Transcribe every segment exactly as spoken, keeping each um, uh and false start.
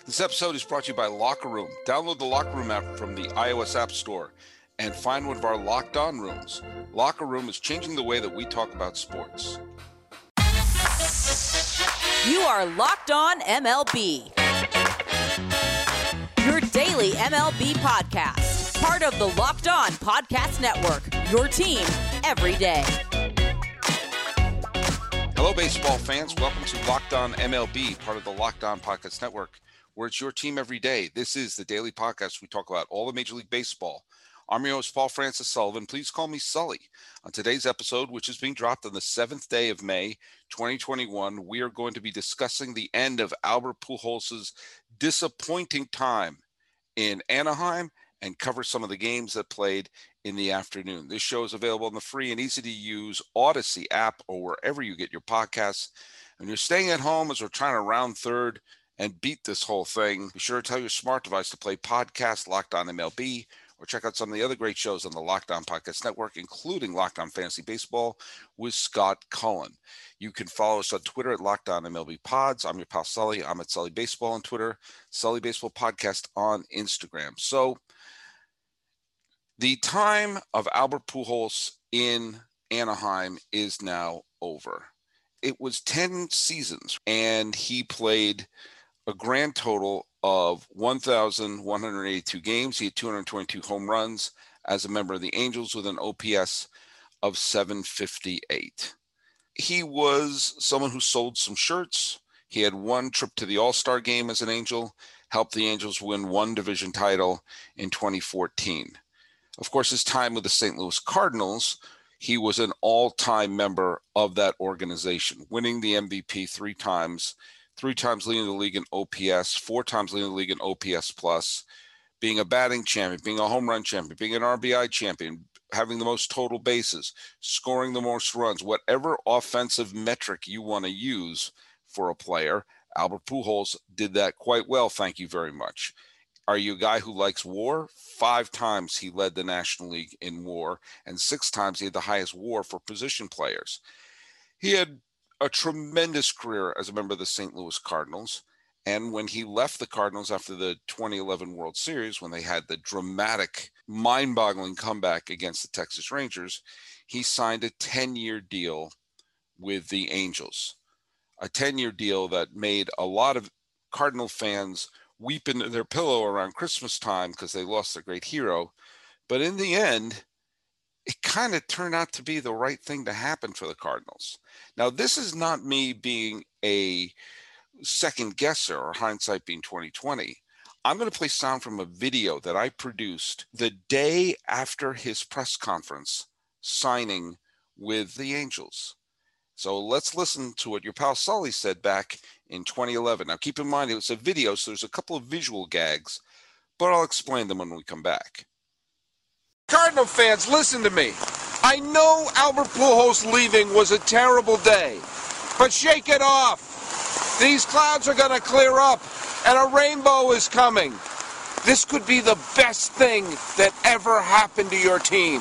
This episode is brought to you by Locker Room. Download the Locker Room app from the iOS App Store and find one of our Locked On rooms. Locker Room is changing the way that we talk about sports. You are Locked On M L B, your daily M L B podcast. Part of the Locked On Podcast Network, your team every day. Hello, baseball fans. Welcome to Locked On M L B, part of the Locked On Podcast Network, where it's your team every day. This is the daily podcast. We talk about all of Major League Baseball. I'm your host, Paul Francis Sullivan. Please call me Sully. On today's episode, which is being dropped on the seventh day of May, twenty twenty-one, we are going to be discussing the end of Albert Pujols' disappointing time in Anaheim and cover some of the games that played in the afternoon. This show is available on the free and easy-to-use Odyssey app or wherever you get your podcasts. And you're staying at home as we're trying to round third and beat this whole thing, be sure to tell your smart device to play podcast Locked On M L B or check out some of the other great shows on the Locked On Podcast Network, including Locked On Fantasy Baseball with Scott Cullen. You can follow us on Twitter at Locked On M L B Pods. I'm your pal Sully. I'm at Sully Baseball on Twitter, Sully Baseball Podcast on Instagram. So the time of Albert Pujols in Anaheim is now over. It was ten seasons, and he played a grand total of one thousand one hundred eighty-two games. He had two hundred twenty-two home runs as a member of the Angels with an O P S of seven fifty-eight. He was someone who sold some shirts. He had one trip to the All-Star game as an Angel, helped the Angels win one division title in twenty fourteen. Of course, his time with the Saint Louis Cardinals, he was an all-time member of that organization, winning the M V P three times, three times leading the league in O P S, four times leading the league in O P S plus, being a batting champion, being a home run champion, being an R B I champion, having the most total bases, scoring the most runs, whatever offensive metric you want to use for a player. Albert Pujols did that quite well, thank you very much. Are you a guy who likes WAR? Five times he led the National League in WAR, and six times he had the highest WAR for position players. He had a tremendous career as a member of the Saint Louis Cardinals, and when he left the Cardinals after the twenty eleven World Series, when they had the dramatic, mind-boggling comeback against the Texas Rangers, he signed a ten-year deal with the Angels, a ten-year deal that made a lot of Cardinal fans weep into their pillow around Christmas time because they lost their great hero. But in the end, it kind of turned out to be the right thing to happen for the Cardinals. Now, this is not me being a second guesser or hindsight being twenty twenty. I'm going to play sound from a video that I produced the day after his press conference signing with the Angels. So let's listen to what your pal Sully said back in twenty eleven. Now, keep in mind, it was a video, so there's a couple of visual gags, but I'll explain them when we come back. Cardinal fans, listen to me. I know Albert Pujols leaving was a terrible day, but shake it off. These clouds are going to clear up, and a rainbow is coming. This could be the best thing that ever happened to your team.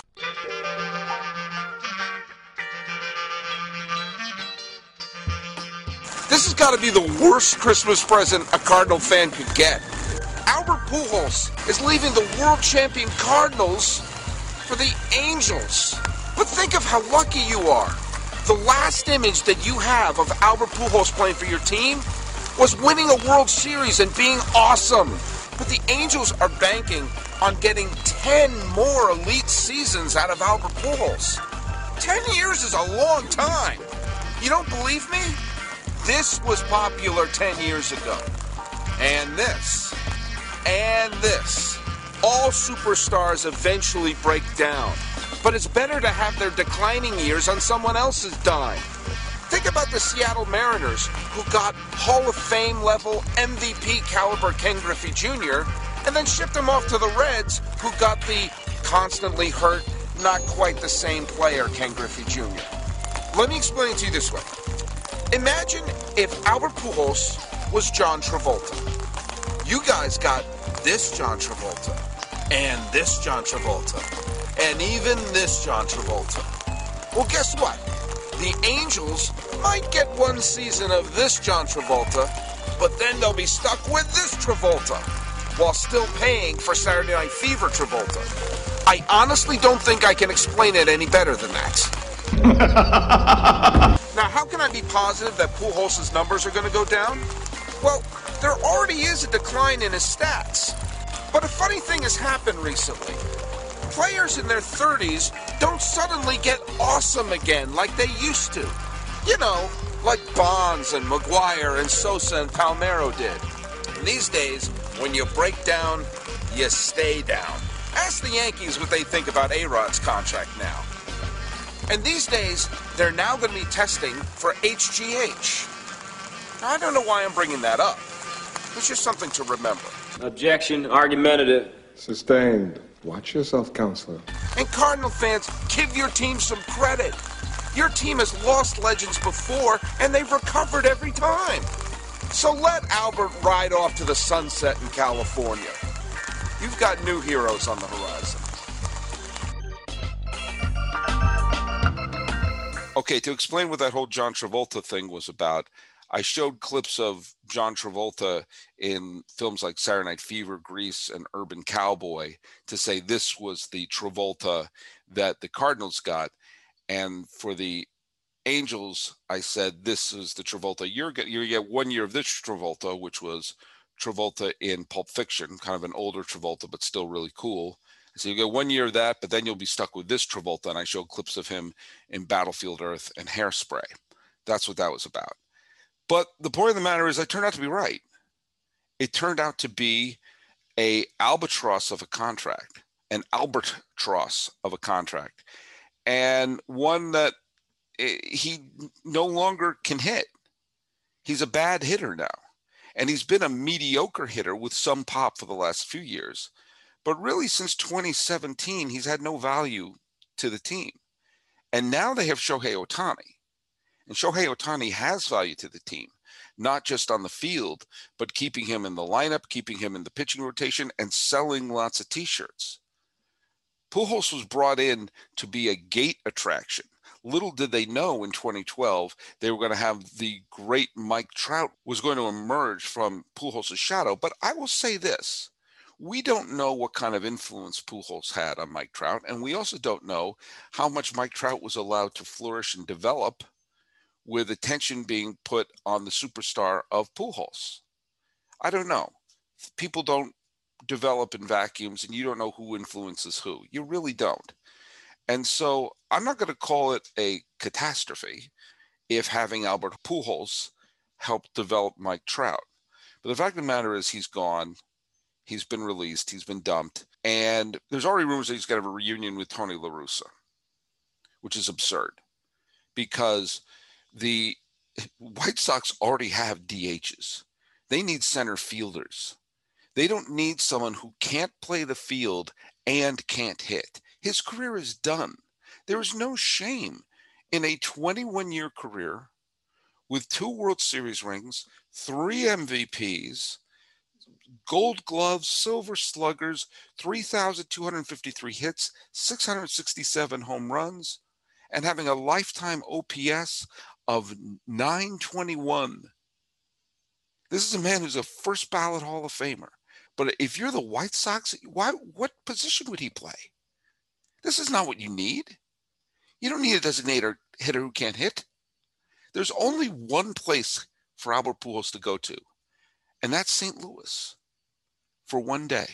This has got to be the worst Christmas present a Cardinal fan could get. Albert Pujols is leaving the world champion Cardinals for the Angels. But think of how lucky you are. The last image that you have of Albert Pujols playing for your team was winning a World Series and being awesome. But the Angels are banking on getting ten more elite seasons out of Albert Pujols. Ten years is a long time. You don't believe me? This was popular ten years ago. And this. And this. All superstars eventually break down. But it's better to have their declining years on someone else's dime. Think about the Seattle Mariners, who got Hall of Fame level M V P caliber Ken Griffey Junior, and then shipped him off to the Reds, who got the constantly hurt, not quite the same player Ken Griffey Junior Let me explain it to you this way. Imagine if Albert Pujols was John Travolta. You guys got this John Travolta, and this John Travolta, and even this John Travolta. Well, guess what? The Angels might get one season of this John Travolta, but then they'll be stuck with this Travolta, while still paying for Saturday Night Fever Travolta. I honestly don't think I can explain it any better than that. Now, how can I be positive that Pujols' numbers are going to go down? Well, there already is a decline in his stats. But a funny thing has happened recently. Players in their thirties don't suddenly get awesome again like they used to. You know, like Bonds and McGuire and Sosa and Palmeiro did. And these days, when you break down, you stay down. Ask the Yankees what they think about A-Rod's contract now. And these days, they're now going to be testing for H G H. Now, I don't know why I'm bringing that up. It's just something to remember. Objection, argumentative. Sustained. Watch yourself, counselor. And Cardinal fans, give your team some credit. Your team has lost legends before, and they've recovered every time. So let Albert ride off to the sunset in California. You've got new heroes on the horizon. Okay, to explain what that whole John Travolta thing was about, I showed clips of John Travolta in films like Saturday Night Fever, Grease, and Urban Cowboy to say this was the Travolta that the Cardinals got. And for the Angels, I said this is the Travolta. You're going to get one year of this Travolta, which was Travolta in Pulp Fiction, kind of an older Travolta, but still really cool. So you get one year of that, but then you'll be stuck with this Travolta. And I showed clips of him in Battlefield Earth and Hairspray. That's what that was about. But the point of the matter is I turned out to be right. It turned out to be a albatross of a contract, an albatross of a contract, and one that he no longer can hit. He's a bad hitter now, and he's been a mediocre hitter with some pop for the last few years. But really, since twenty seventeen, he's had no value to the team. And now they have Shohei Ohtani. And Shohei Ohtani has value to the team, not just on the field, but keeping him in the lineup, keeping him in the pitching rotation, and selling lots of T-shirts. Pujols was brought in to be a gate attraction. Little did they know in twenty twelve they were going to have the great Mike Trout was going to emerge from Pujols' shadow. But I will say this. We don't know what kind of influence Pujols had on Mike Trout, and we also don't know how much Mike Trout was allowed to flourish and develop with attention being put on the superstar of Pujols. I don't know. People don't develop in vacuums, and you don't know who influences who. You really don't. And so I'm not going to call it a catastrophe if having Albert Pujols helped develop Mike Trout. But the fact of the matter is he's gone. He's been released. He's been dumped. And there's already rumors that he's going to have a reunion with Tony La Russa, which is absurd because the White Sox already have D Hs. They need center fielders. They don't need someone who can't play the field and can't hit. His career is done. There is no shame in a twenty-one-year career with two World Series rings, three M V Ps, Gold Gloves, Silver Sluggers, three thousand two hundred fifty-three hits, six hundred sixty-seven home runs, and having a lifetime O P S of nine twenty-one. This is a man who's a first ballot Hall of Famer. But if you're the White Sox, why? What position would he play? This is not what you need. You don't need a designated hitter who can't hit. There's only one place for Albert Pujols to go to, and that's Saint Louis for one day.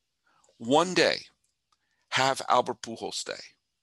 One day, have Albert Pujols stay.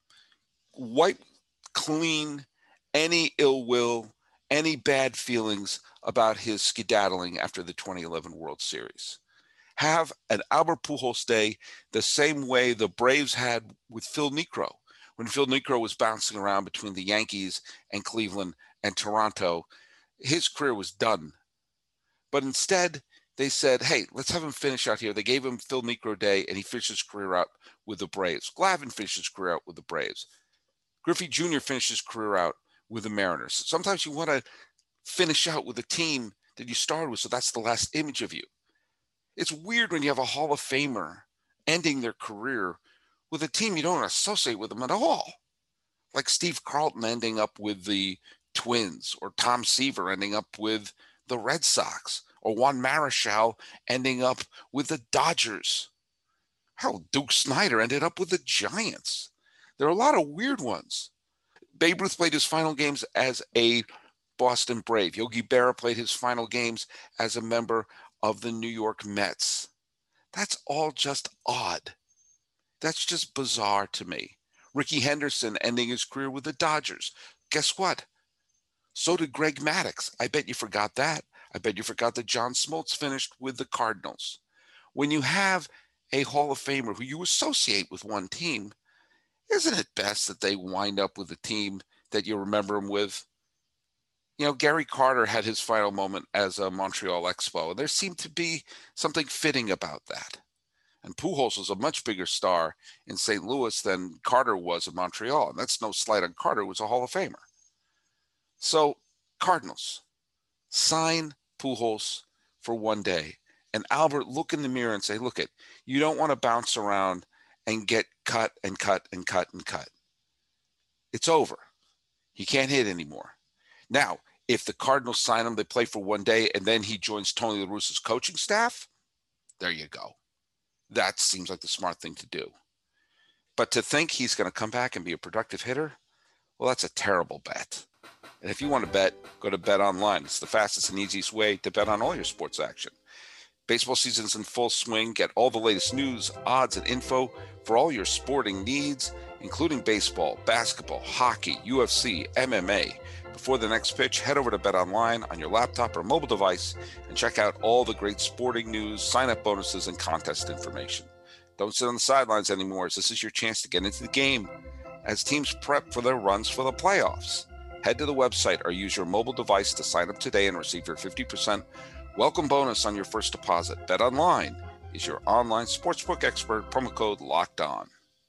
Wipe clean any ill will, any bad feelings about his skedaddling after the twenty eleven World Series. Have an Albert Pujols day the same way the Braves had with Phil Niekro. When Phil Niekro was bouncing around between the Yankees and Cleveland and Toronto, his career was done. But instead, they said, hey, let's have him finish out here. They gave him Phil Niekro Day, and he finished his career out with the Braves. Glavine finished his career out with the Braves. Griffey Junior finished his career out with the Mariners. Sometimes you want to finish out with a team that you started with, so that's the last image of you. It's weird when you have a Hall of Famer ending their career with a team you don't associate with them at all. Like Steve Carlton ending up with the Twins, or Tom Seaver ending up with the Red Sox, or Juan Marichal ending up with the Dodgers. Hell, Duke Snider ended up with the Giants. There are a lot of weird ones. Babe Ruth played his final games as a Boston Brave. Yogi Berra played his final games as a member of the New York Mets. That's all just odd. That's just bizarre to me. Ricky Henderson ending his career with the Dodgers. Guess what? So did Greg Maddux. I bet you forgot that. I bet you forgot that John Smoltz finished with the Cardinals. When you have a Hall of Famer who you associate with one team, isn't it best that they wind up with a team that you remember him with? You know, Gary Carter had his final moment as a Montreal Expo, and there seemed to be something fitting about that. And Pujols was a much bigger star in Saint Louis than Carter was in Montreal, and that's no slight on Carter, who was a Hall of Famer. So, Cardinals, sign Pujols for one day. And Albert, look in the mirror and say, look it, you don't want to bounce around and get cut and cut and cut and cut. It's over. He can't hit anymore. Now, if the Cardinals sign him, they play for one day, and then he joins Tony La Russa's coaching staff, there you go. That seems like the smart thing to do. But to think he's going to come back and be a productive hitter, well, that's a terrible bet. And if you want to bet, go to BetOnline. It's the fastest and easiest way to bet on all your sports action. Baseball season's in full swing. Get all the latest news, odds, and info for all your sporting needs, including baseball, basketball, hockey, U F C, M M A. Before the next pitch, head over to BetOnline on your laptop or mobile device and check out all the great sporting news, sign-up bonuses, and contest information. Don't sit on the sidelines anymore, as this is your chance to get into the game as teams prep for their runs for the playoffs. Head to the website or use your mobile device to sign up today and receive your fifty percent welcome bonus on your first deposit. BetOnline is your online sportsbook expert. Promo code Locked On.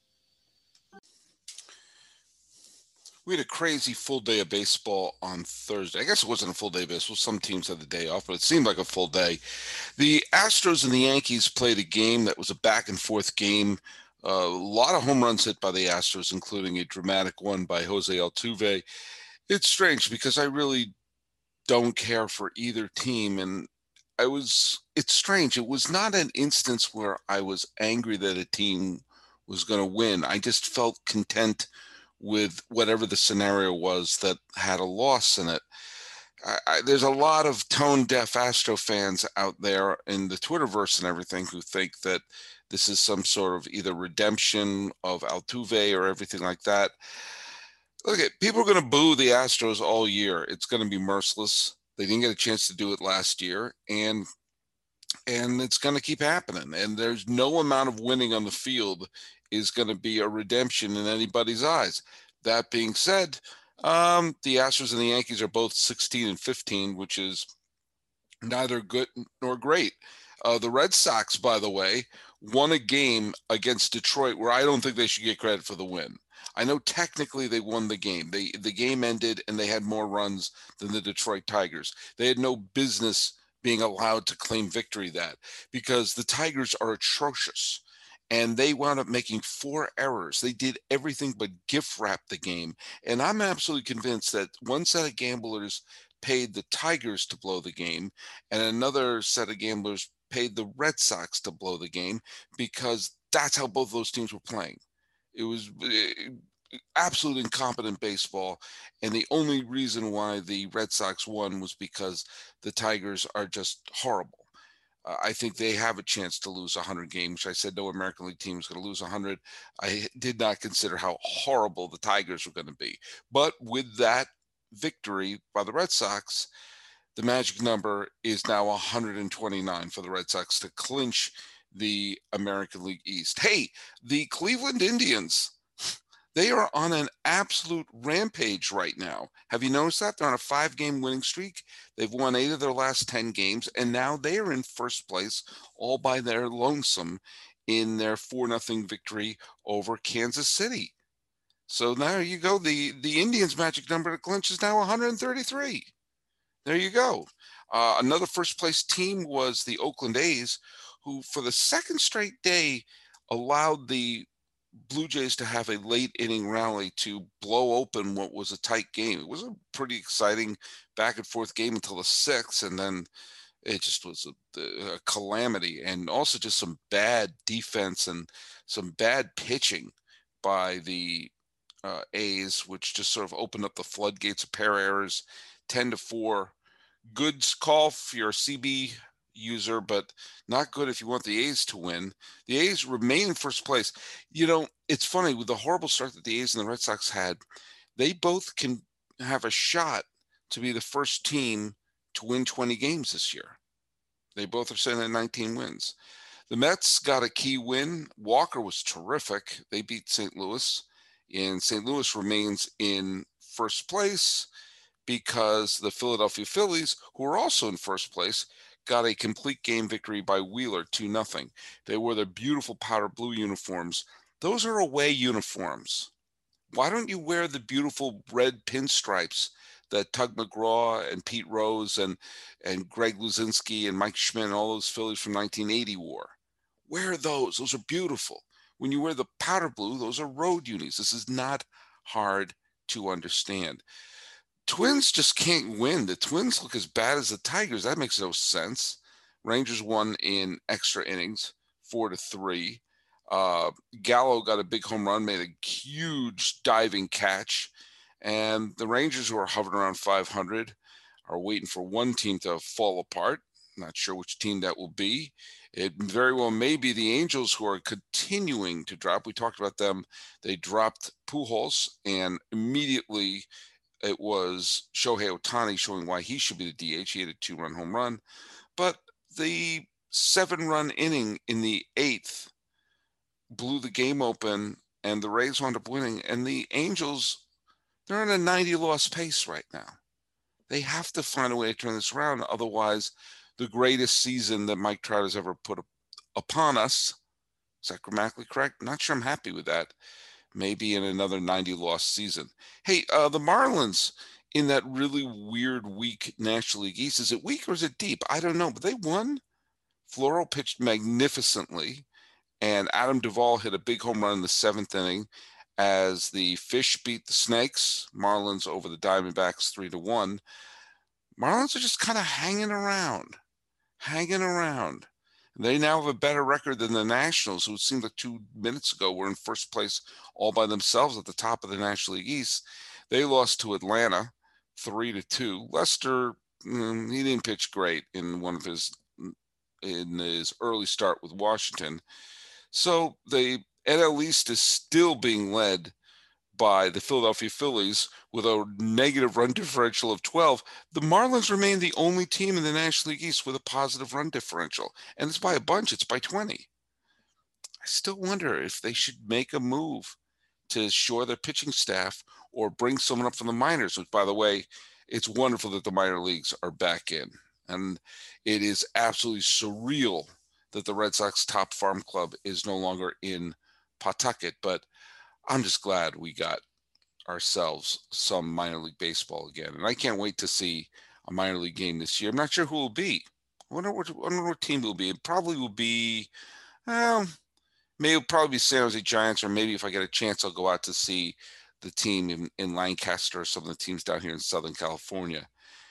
We had a crazy full day of baseball on Thursday. I guess it wasn't a full day of baseball. Some teams had the day off, but it seemed like a full day. The Astros and the Yankees played a game that was a back-and-forth game. Uh, a lot of home runs hit by the Astros, including a dramatic one by Jose Altuve. It's strange because I really don't care for either team, and I was, it's strange. It was not an instance where I was angry that a team was going to win. I just felt content with whatever the scenario was that had a loss in it. I, I, there's a lot of tone-deaf Astro fans out there in the Twitterverse and everything who think that this is some sort of either redemption of Altuve or everything like that. Look, at people are going to boo the Astros all year. It's going to be merciless. They didn't get a chance to do it last year, and and it's going to keep happening. And there's no amount of winning on the field is going to be a redemption in anybody's eyes. That being said, um, the Astros and the Yankees are both sixteen and fifteen, which is neither good nor great. Uh, the Red Sox, by the way, won a game against Detroit where I don't think they should get credit for the win. I know technically they won the game. They, the game ended and they had more runs than the Detroit Tigers. They had no business being allowed to claim victory that because the Tigers are atrocious and they wound up making four errors. They did everything but gift wrap the game. And I'm absolutely convinced that one set of gamblers paid the Tigers to blow the game and another set of gamblers paid the Red Sox to blow the game because that's how both those teams were playing. It was absolute incompetent baseball, and the only reason why the Red Sox won was because the Tigers are just horrible. Uh, I think they have a chance to lose one hundred games. I said no American League team is going to lose one hundred. I did not consider how horrible the Tigers were going to be. But with that victory by the Red Sox, the magic number is now one hundred twenty-nine for the Red Sox to clinch the American League East. Hey, the Cleveland Indians, they are on an absolute rampage right now. Have you noticed that? They're on a five-game winning streak. They've won eight of their last ten games, and now they are in first place all by their lonesome in their four nothing victory over Kansas City. So now you go. The, the Indians' magic number to clinch is now one hundred thirty-three. There you go. Uh, another first-place team was the Oakland A's, who for the second straight day allowed the Blue Jays to have a late inning rally to blow open what was a tight game. It was a pretty exciting back and forth game until the sixth, and then It just was a, a calamity, and also just some bad defense and some bad pitching by the uh, A's, which just sort of opened up the floodgates of pair errors. ten to four. Good call if you're a C B user, but not good if you want the A's to win. The A's remain in first place. You know, it's funny, with the horrible start that the A's and the Red Sox had, they both can have a shot to be the first team to win twenty games this year. They both are sitting at nineteen wins. The Mets got a key win. Walker was terrific. They beat Saint Louis, and Saint Louis remains in first place because the Philadelphia Phillies, who are also in first place, got a complete game victory by Wheeler, two nothing. They wore their beautiful powder blue uniforms. Those are away uniforms. Why don't you wear the beautiful red pinstripes that Tug McGraw and Pete Rose and, and Greg Luzinski and Mike Schmidt and all those Phillies from nineteen eighty wore? Wear those. Those are beautiful. When you wear the powder blue, those are road unis. This is not hard to understand. Twins just can't win. The Twins look as bad as the Tigers. That makes no sense. Rangers won in extra innings, four to three. Uh, Gallo got a big home run, made a huge diving catch. And the Rangers, who are hovering around five hundred, are waiting for one team to fall apart. Not sure which team that will be. It very well may be the Angels, who are continuing to drop. We talked about them. They dropped Pujols, and immediately it was Shohei Ohtani showing why he should be the D H. He had a two-run home run. But the seven-run inning in the eighth blew the game open, and the Rays wound up winning. And the Angels, they're on a ninety-loss pace right now. They have to find a way to turn this around. Otherwise, the greatest season that Mike Trout has ever put upon us, is that grammatically correct? I'm not sure I'm happy with that. Maybe in another ninety-loss season. Hey, uh, the Marlins, in that really weird, weak National League East, is it weak or is it deep? I don't know, but they won. Floro pitched magnificently, and Adam Duvall hit a big home run in the seventh inning as the Fish beat the Snakes. Marlins over the Diamondbacks three to one. Marlins are just kind of hanging around, hanging around. They now have a better record than the Nationals, who it seemed like two minutes ago were in first place all by themselves at the top of the National League East. They lost to Atlanta three to two. Lester, mm, he didn't pitch great in one of his in his early start with Washington. So the N L East is still being led by the Philadelphia Phillies with a negative run differential of twelve. The Marlins remain the only team in the National League East with a positive run differential. And it's by a bunch. It's by twenty. I still wonder if they should make a move to shore their pitching staff or bring someone up from the minors, which, by the way, it's wonderful that the minor leagues are back in. And it is absolutely surreal that the Red Sox top farm club is no longer in Pawtucket. But I'm just glad we got ourselves some minor league baseball again. And I can't wait to see a minor league game this year. I'm not sure who it will be. I wonder what, I wonder what team it will be. It probably will be, well, maybe it'll probably be San Jose Giants, or maybe if I get a chance, I'll go out to see the team in, in Lancaster or some of the teams down here in Southern California.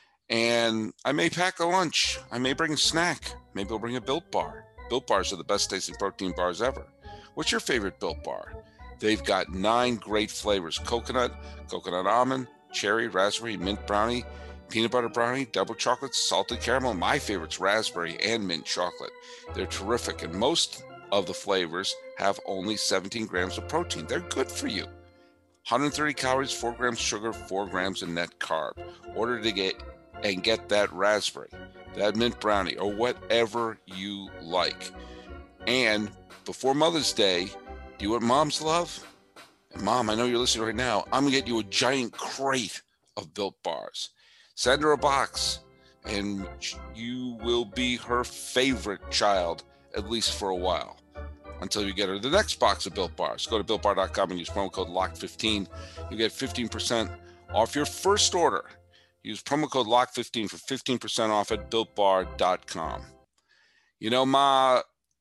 And I may pack a lunch. I may bring a snack. Maybe I'll bring a Built Bar. Built Bars are the best tasting protein bars ever. What's your favorite Built Bar? They've got nine great flavors: coconut, coconut almond, cherry, raspberry, mint brownie, peanut butter brownie, double chocolate, salted caramel. My favorite's raspberry and mint chocolate. They're terrific, and most of the flavors have only seventeen grams of protein. They're good for you. one hundred thirty calories, four grams sugar, four grams of net carb. Order to get and get that raspberry, that mint brownie, or whatever you like. And before Mother's Day, do you know what moms love? And Mom, I know you're listening right now. I'm going to get you a giant crate of Built Bars. Send her a box, and you will be her favorite child, at least for a while, until you get her the next box of Built Bars. Go to built bar dot com and use promo code lock fifteen. You get fifteen percent off your first order. Use promo code lock fifteen for fifteen percent off at built bar dot com. You know, Ma,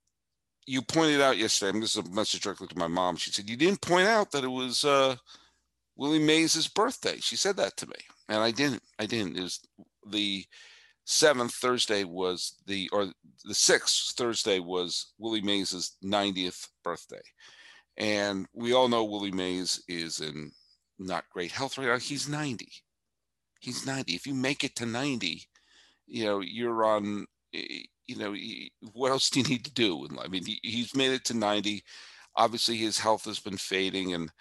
you pointed out yesterday, and this is a message directly to my mom. She said, you didn't point out that it was uh, Willie Mays' birthday. She said that to me, and I didn't. I didn't. It was the seventh Thursday was the, or the sixth Thursday was Willie Mays' ninetieth birthday. And we all know Willie Mays is in not great health right now. He's ninety. He's ninety. If you make it to ninety, you know, you're on, you know, what else do you need to do? I mean, he, he's made it to ninety. Obviously, his health has been fading. And,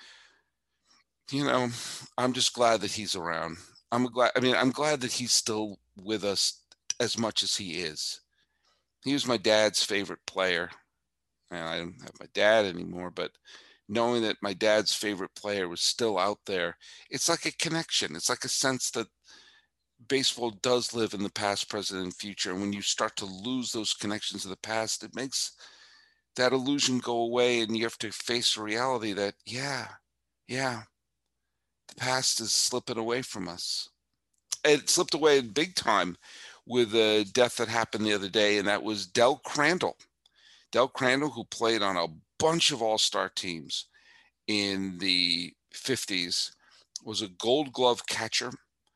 you know, I'm just glad that he's around. I'm glad. I mean, I'm glad that he's still with us as much as he is. He was my dad's favorite player. And I don't have my dad anymore, but knowing that my dad's favorite player was still out there, it's like a connection. It's like a sense that baseball does live in the past, present, and future. And when you start to lose those connections of the past, it makes that illusion go away, and you have to face a reality that, yeah, yeah, the past is slipping away from us. It slipped away big time with a death that happened the other day, and that was Del Crandall. Del Crandall, who played on a bunch of all-star teams in the fifties, was a Gold Glove catcher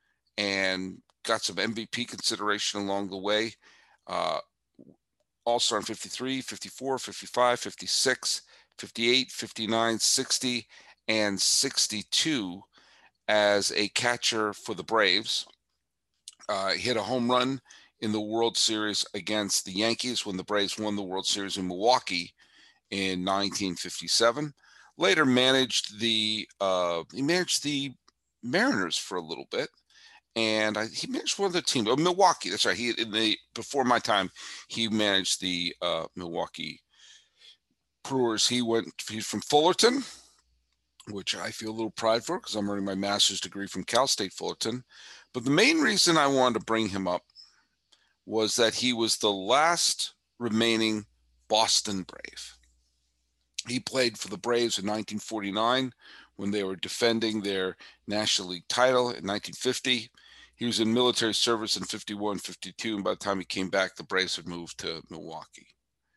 and got some M V P consideration along the way. Uh, all-star in fifty-three, fifty-four, fifty-five, fifty-six, fifty-eight, fifty-nine, sixty, and sixty-two as a catcher for the Braves. Uh, hit a home run in the World Series against the Yankees when the Braves won the World Series in Milwaukee in nineteen fifty-seven. Later managed the uh, he managed the Mariners for a little bit, and I, he managed one of the teams. Oh, Milwaukee. That's right. He in the before my time, he managed the uh, Milwaukee Brewers. He went. He's from Fullerton, which I feel a little pride for because I'm earning my master's degree from Cal State Fullerton. But the main reason I wanted to bring him up was that he was the last remaining Boston Brave. He played for the Braves in nineteen forty-nine when they were defending their National League title in nineteen fifty. He was in military service in fifty-one, fifty-two, and by the time he came back, the Braves had moved to Milwaukee.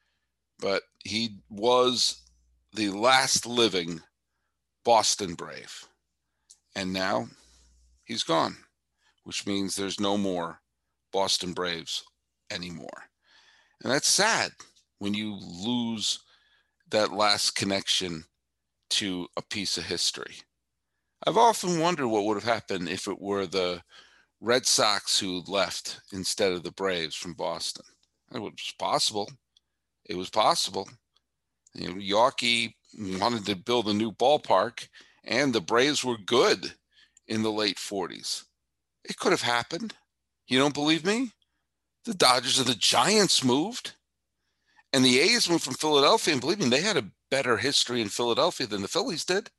But he was the last living Boston Brave. And now he's gone, which means there's no more Boston Braves anymore. And that's sad when you lose that last connection to a piece of history. I've often wondered what would have happened if it were the Red Sox who left instead of the Braves from Boston. It was possible. It was possible. You know, Yawkey wanted to build a new ballpark, and the Braves were good in the late forties. It could have happened. You don't believe me? The Dodgers and the Giants moved, and the A's moved from Philadelphia, and believe me, they had a better history in Philadelphia than the Phillies did.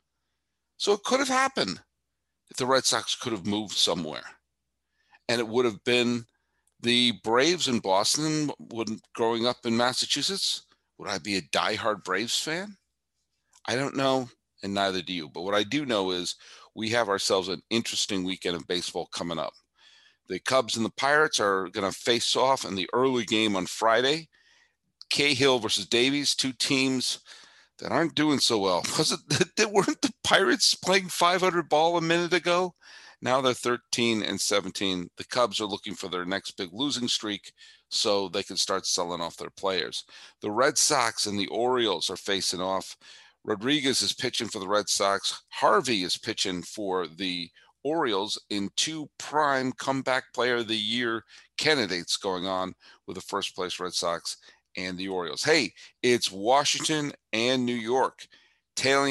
So it could have happened if the Red Sox could have moved somewhere, and it would have been the Braves in Boston. Would, growing up in Massachusetts, would I be a diehard Braves fan? I don't know, and neither do you. But what I do know is we have ourselves an interesting weekend of baseball coming up. The Cubs and the Pirates are going to face off in the early game on Friday. Cahill versus Davies, two teams that aren't doing so well. Was it, weren't the Pirates playing five hundred ball a minute ago? Now they're thirteen and seventeen. The Cubs are looking for their next big losing streak so they can start selling off their players. The Red Sox and the Orioles are facing off. Rodriguez is pitching for the Red Sox. Harvey is pitching for the Orioles in two prime comeback player of the year candidates going on with the first place Red Sox and the Orioles. Hey, it's Washington and New York. Taillon,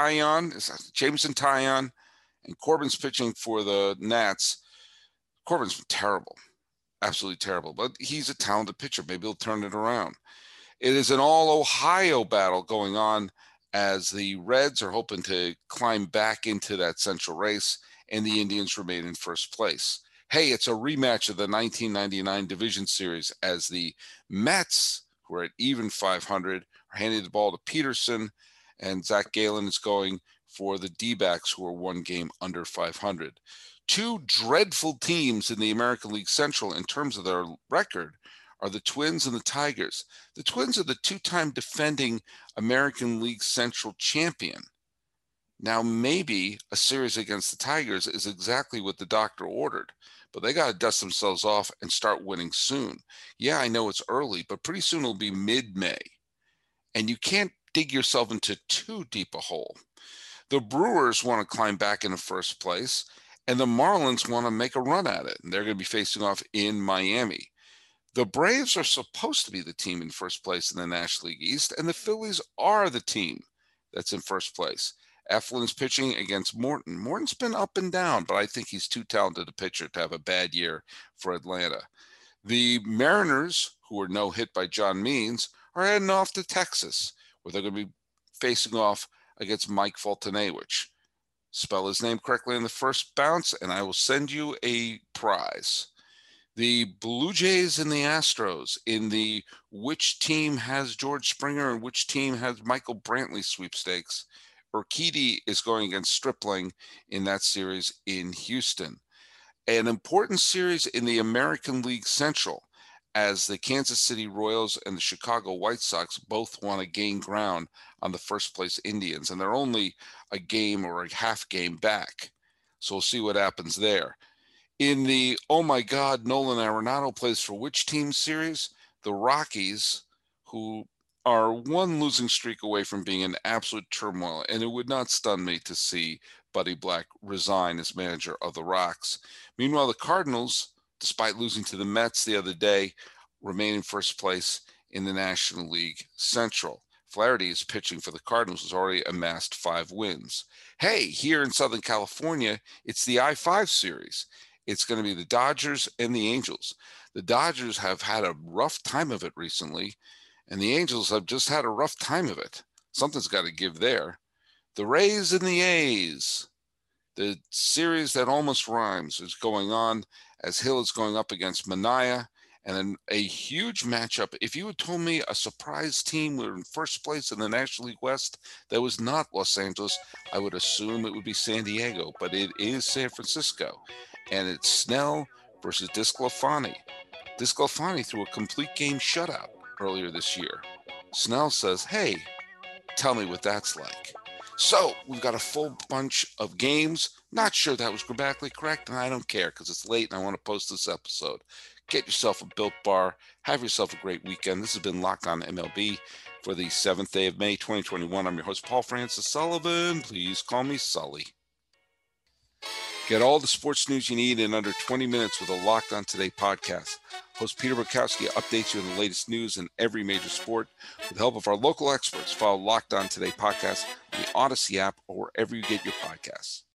Jameson Taillon, and Corbin's pitching for the Nats. Corbin's been terrible, absolutely terrible, but he's a talented pitcher. Maybe he'll turn it around. It is an all-Ohio battle going on as the Reds are hoping to climb back into that central race, and the Indians remain in first place. Hey, it's a rematch of the nineteen ninety-nine Division Series as the Mets, who are at even five hundred, are handing the ball to Peterson, and Zach Gallen is going for the D-backs, who are one game under five hundred. Two dreadful teams in the American League Central in terms of their record are the Twins and the Tigers. The Twins are the two-time defending American League Central champion. Now, maybe a series against the Tigers is exactly what the doctor ordered. but they got to dust themselves off and start winning soon. Yeah, I know it's early, but pretty soon it'll be mid-May, and you can't dig yourself into too deep a hole. The Brewers want to climb back into first place, and the Marlins want to make a run at it, and they're going to be facing off in Miami. The Braves are supposed to be the team in first place in the National League East, and the Phillies are the team that's in first place. Eflin's pitching against Morton. Morton's been up and down, but I think he's too talented a pitcher to have a bad year for Atlanta. The Mariners, who were no hit by John Means, are heading off to Texas, where they're going to be facing off against Mike Foltynewicz. Spell his name correctly in the first bounce, and I will send you a prize. The Blue Jays and the Astros in the which team has George Springer and which team has Michael Brantley sweepstakes. Urquidy is going against Stripling in that series in Houston. An important series in the American League Central, as the Kansas City Royals and the Chicago White Sox both want to gain ground on the first place Indians, and they're only a game or a half game back. So we'll see what happens there. In the, oh my God, Nolan Arenado plays for which team series? The Rockies, who are one losing streak away from being in absolute turmoil, and it would not stun me to see Buddy Black resign as manager of the Rocks. Meanwhile, the Cardinals, despite losing to the Mets the other day, remain in first place in the National League Central. Flaherty is pitching for the Cardinals, has already amassed five wins. Hey, here in Southern California, it's the I five series. It's going to be the Dodgers and the Angels. The Dodgers have had a rough time of it recently, and the Angels have just had a rough time of it. Something's got to give there. The Rays and the A's. The series that almost rhymes is going on as Hill is going up against Manaea, and then a huge matchup. If you had told me a surprise team were in first place in the National League West that was not Los Angeles, I would assume it would be San Diego, but it is San Francisco. And it's Snell versus DeSclafani. DeSclafani threw a complete game shutout earlier this year. Snell says, hey, tell me what that's like. So we've got a full bunch of games. Not sure that was grammatically correct, and I don't care because it's late and I want to post this episode. Get yourself a Built Bar. Have yourself a great weekend. This has been Locked On M L B for the seventh day of May, twenty twenty-one. I'm your host, Paul Francis Sullivan. Please call me Sully. Get all the sports news you need in under twenty minutes with a Locked On Today podcast. Host Peter Bukowski updates you on the latest news in every major sport with the help of our local experts. Follow Locked On Today podcast on the Odyssey app or wherever you get your podcasts.